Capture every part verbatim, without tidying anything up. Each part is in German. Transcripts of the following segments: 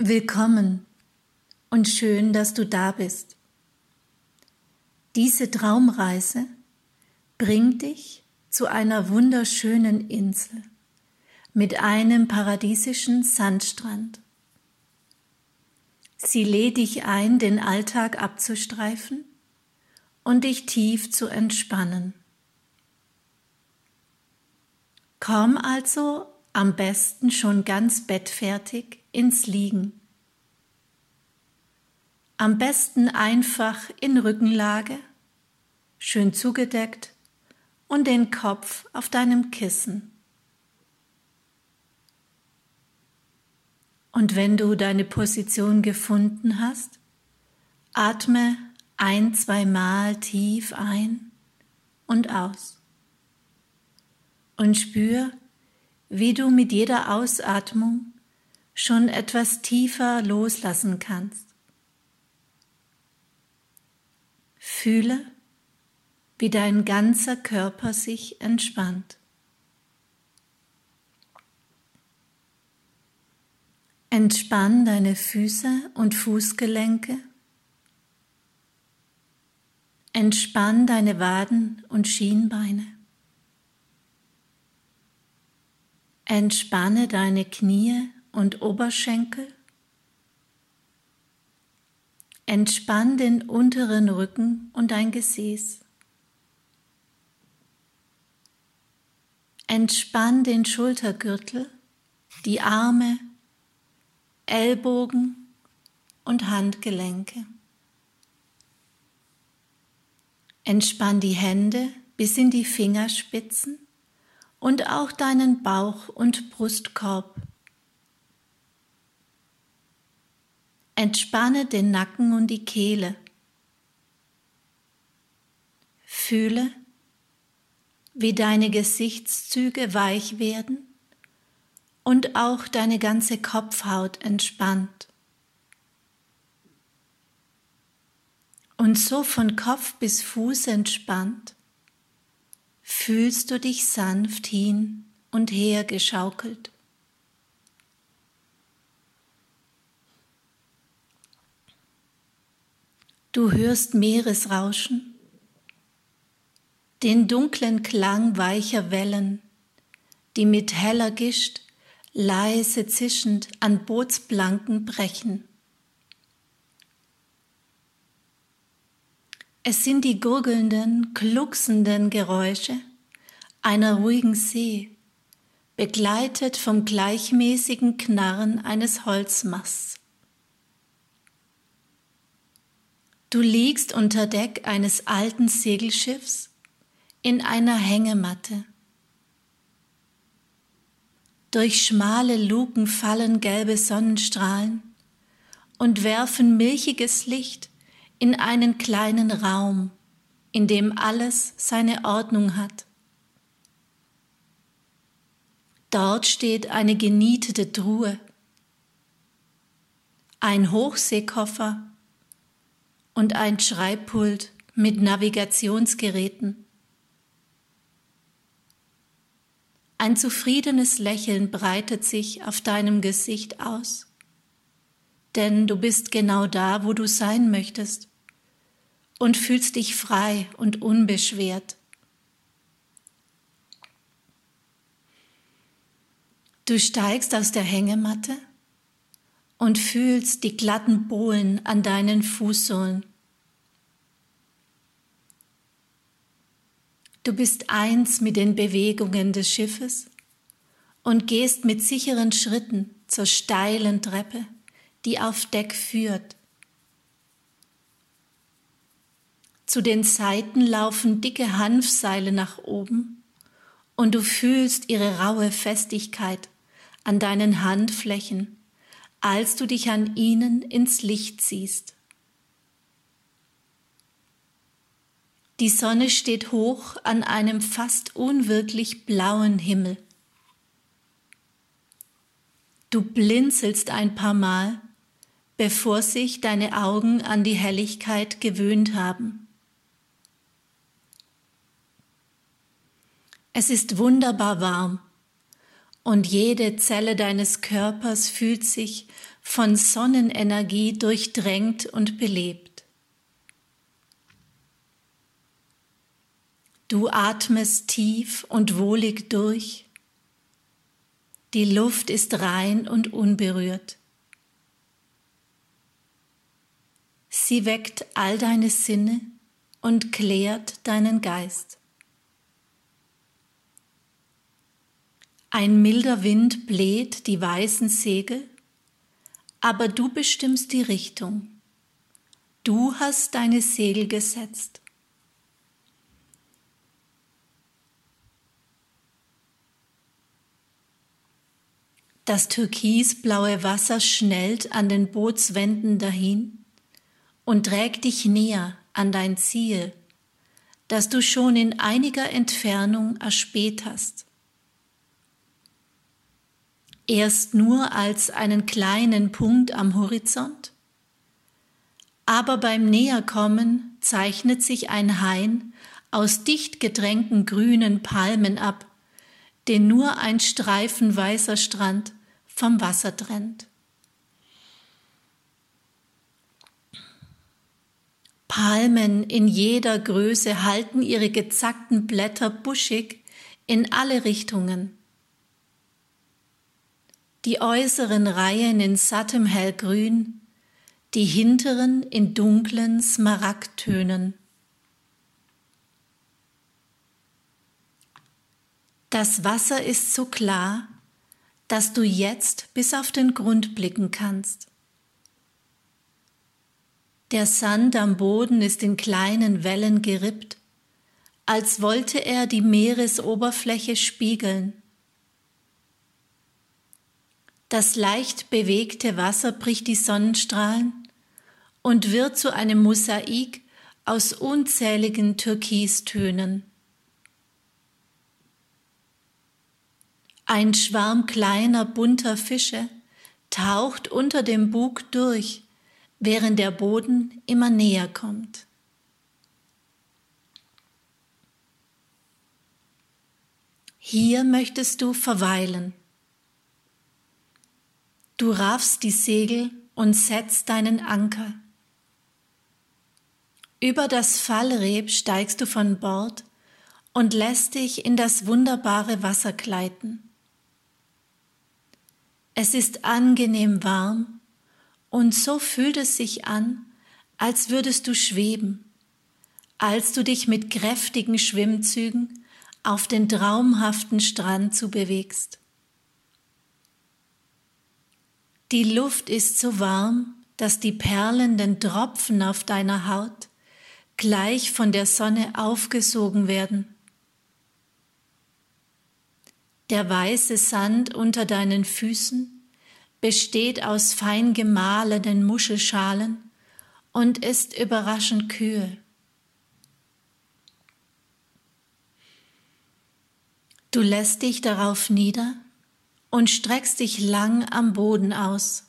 Willkommen und schön, dass du da bist. Diese Traumreise bringt dich zu einer wunderschönen Insel mit einem paradiesischen Sandstrand. Sie lädt dich ein, den Alltag abzustreifen und dich tief zu entspannen. Komm also am besten schon ganz bettfertig ins Liegen. Am besten einfach in Rückenlage, schön zugedeckt und den Kopf auf deinem Kissen. Und wenn du deine Position gefunden hast, atme ein-, zweimal tief ein und aus. Und spür, wie du mit jeder Ausatmung schon etwas tiefer loslassen kannst. Fühle, wie dein ganzer Körper sich entspannt. Entspann deine Füße und Fußgelenke. Entspann deine Waden und Schienbeine. Entspanne deine Knie und Oberschenkel. Entspann den unteren Rücken und dein Gesäß. Entspann den Schultergürtel, die Arme, Ellbogen und Handgelenke. Entspann die Hände bis in die Fingerspitzen und auch deinen Bauch- und Brustkorb. Entspanne den Nacken und die Kehle. Fühle, wie deine Gesichtszüge weich werden und auch deine ganze Kopfhaut entspannt. Und so von Kopf bis Fuß entspannt, fühlst du dich sanft hin und her geschaukelt. Du hörst Meeresrauschen, den dunklen Klang weicher Wellen, die mit heller Gischt leise zischend an Bootsplanken brechen. Es sind die gurgelnden, glucksenden Geräusche einer ruhigen See, begleitet vom gleichmäßigen Knarren eines Holzmasts. Du liegst unter Deck eines alten Segelschiffs in einer Hängematte. Durch schmale Luken fallen gelbe Sonnenstrahlen und werfen milchiges Licht in einen kleinen Raum, in dem alles seine Ordnung hat. Dort steht eine genietete Truhe, ein Hochseekoffer und ein Schreibpult mit Navigationsgeräten. Ein zufriedenes Lächeln breitet sich auf deinem Gesicht aus, denn du bist genau da, wo du sein möchtest und fühlst dich frei und unbeschwert. Du steigst aus der Hängematte und fühlst die glatten Bohlen an deinen Fußsohlen. Du bist eins mit den Bewegungen des Schiffes und gehst mit sicheren Schritten zur steilen Treppe, die auf Deck führt. Zu den Seiten laufen dicke Hanfseile nach oben und du fühlst ihre raue Festigkeit an deinen Handflächen, als du dich an ihnen ins Licht ziehst. Die Sonne steht hoch an einem fast unwirklich blauen Himmel. Du blinzelst ein paar Mal, bevor sich deine Augen an die Helligkeit gewöhnt haben. Es ist wunderbar warm und jede Zelle deines Körpers fühlt sich von Sonnenenergie durchdrängt und belebt. Du atmest tief und wohlig durch. Die Luft ist rein und unberührt. Sie weckt all deine Sinne und klärt deinen Geist. Ein milder Wind bläht die weißen Segel, aber du bestimmst die Richtung. Du hast deine Segel gesetzt. Das türkisblaue Wasser schnellt an den Bootswänden dahin und trägt dich näher an dein Ziel, das du schon in einiger Entfernung erspäht hast. Erst nur als einen kleinen Punkt am Horizont, aber beim Näherkommen zeichnet sich ein Hain aus dicht gedrängten grünen Palmen ab, den nur ein Streifen weißer Strand vom Wasser trennt. Palmen in jeder Größe halten ihre gezackten Blätter buschig in alle Richtungen. Die äußeren Reihen in sattem Hellgrün, die hinteren in dunklen Smaragdtönen. Das Wasser ist so klar, dass du jetzt bis auf den Grund blicken kannst. Der Sand am Boden ist in kleinen Wellen gerippt, als wollte er die Meeresoberfläche spiegeln. Das leicht bewegte Wasser bricht die Sonnenstrahlen und wird zu einem Mosaik aus unzähligen Türkistönen. Ein Schwarm kleiner, bunter Fische taucht unter dem Bug durch, während der Boden immer näher kommt. Hier möchtest du verweilen. Du raffst die Segel und setzt deinen Anker. Über das Fallreb steigst du von Bord und lässt dich in das wunderbare Wasser gleiten. Es ist angenehm warm und so fühlt es sich an, als würdest du schweben, als du dich mit kräftigen Schwimmzügen auf den traumhaften Strand zu bewegst. Die Luft ist so warm, dass die perlenden Tropfen auf deiner Haut gleich von der Sonne aufgesogen werden. Der weiße Sand unter deinen Füßen besteht aus fein gemahlenen Muschelschalen und ist überraschend kühl. Du lässt dich darauf nieder und streckst dich lang am Boden aus.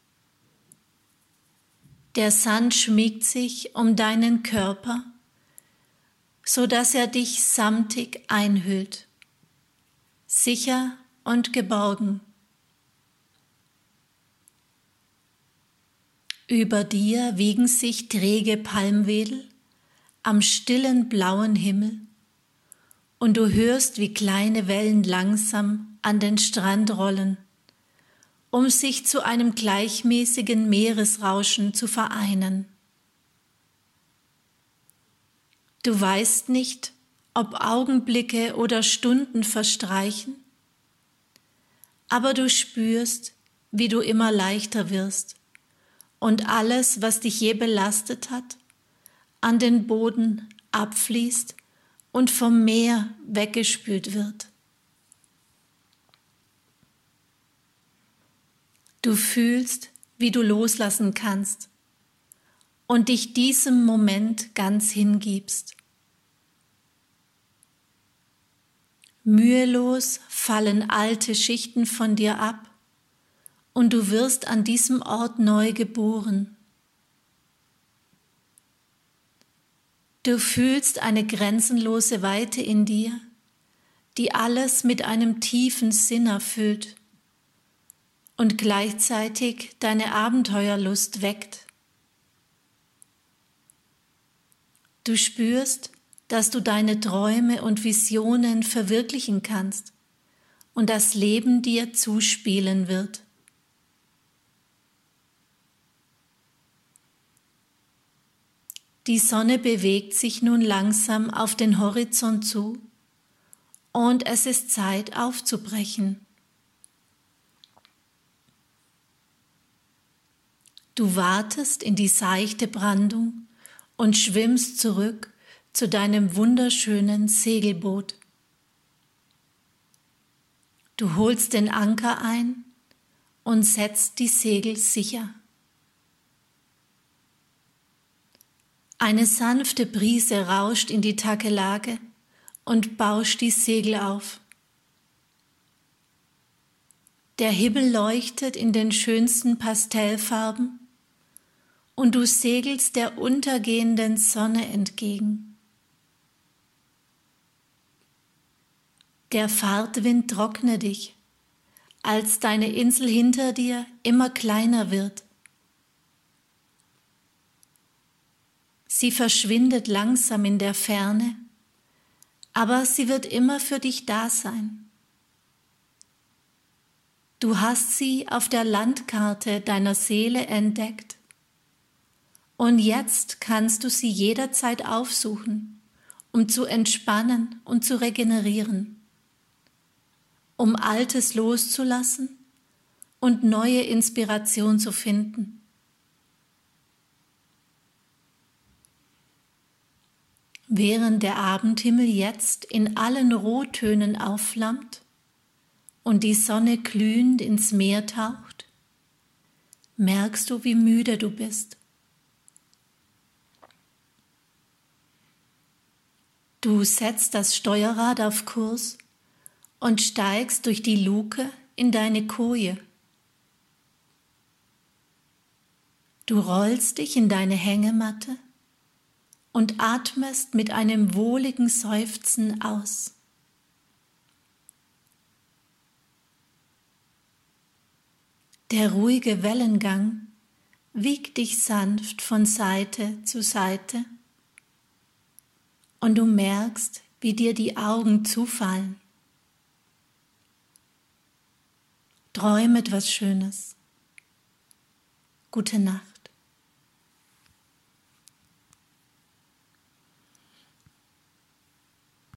Der Sand schmiegt sich um deinen Körper, so dass er dich samtig einhüllt, sicher und geborgen. Über dir wiegen sich träge Palmwedel am stillen blauen Himmel und du hörst, wie kleine Wellen langsam an den Strand rollen, um sich zu einem gleichmäßigen Meeresrauschen zu vereinen. Du weißt nicht, ob Augenblicke oder Stunden verstreichen, aber du spürst, wie du immer leichter wirst und alles, was dich je belastet hat, an den Boden abfließt und vom Meer weggespült wird. Du fühlst, wie du loslassen kannst und dich diesem Moment ganz hingibst. Mühelos fallen alte Schichten von dir ab und du wirst an diesem Ort neu geboren. Du fühlst eine grenzenlose Weite in dir, die alles mit einem tiefen Sinn erfüllt und gleichzeitig deine Abenteuerlust weckt. Du spürst, dass du deine Träume und Visionen verwirklichen kannst und das Leben dir zuspielen wird. Die Sonne bewegt sich nun langsam auf den Horizont zu und es ist Zeit aufzubrechen. Du wartest in die seichte Brandung und schwimmst zurück zu deinem wunderschönen Segelboot. Du holst den Anker ein und setzt die Segel sicher. Eine sanfte Brise rauscht in die Takelage und bauscht die Segel auf. Der Himmel leuchtet in den schönsten Pastellfarben und du segelst der untergehenden Sonne entgegen. Der Fahrtwind trocknet dich, als deine Insel hinter dir immer kleiner wird. Sie verschwindet langsam in der Ferne, aber sie wird immer für dich da sein. Du hast sie auf der Landkarte deiner Seele entdeckt und jetzt kannst du sie jederzeit aufsuchen, um zu entspannen und zu regenerieren, um Altes loszulassen und neue Inspiration zu finden. Während der Abendhimmel jetzt in allen Rottönen aufflammt und die Sonne glühend ins Meer taucht, merkst du, wie müde du bist. Du setzt das Steuerrad auf Kurs und steigst durch die Luke in deine Koje. Du rollst dich in deine Hängematte und atmest mit einem wohligen Seufzen aus. Der ruhige Wellengang wiegt dich sanft von Seite zu Seite und du merkst, wie dir die Augen zufallen. Träum etwas Schönes. Gute Nacht.